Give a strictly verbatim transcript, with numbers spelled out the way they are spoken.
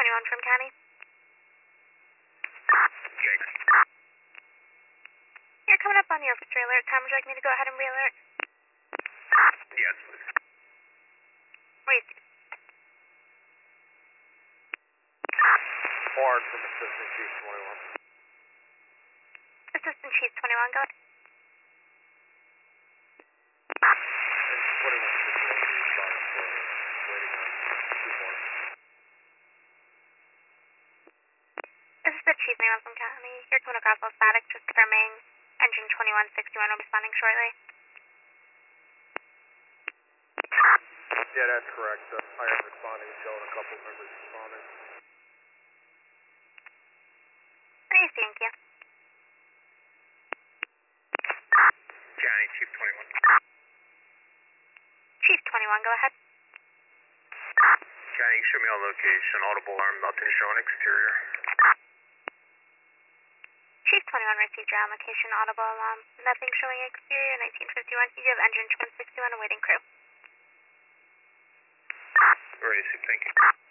twenty-one from County. Jake. You're coming up on your officer alert time. Would you like me to go ahead and re-alert? Yes, please. Where you see? Forward from Assistant Chief twenty-one. Assistant Chief twenty-one, go ahead. And twenty-one situation is fine for waiting on two more. This is the Chief twenty-one from County. You're coming across all static, just confirming engine twenty-one sixty-one will be responding shortly. Yeah, that's correct. Uh, I am responding, showing a couple members responding. Where you seeing, Kia? County Chief twenty-one. Chief twenty-one, go ahead. County, show me on location. Audible alarm, nothing showing exterior. Chief twenty-one received your location, audible alarm. Nothing showing exterior, nineteen fifty-one. You have engine twenty-one sixty-one awaiting crew. Ready, thank you.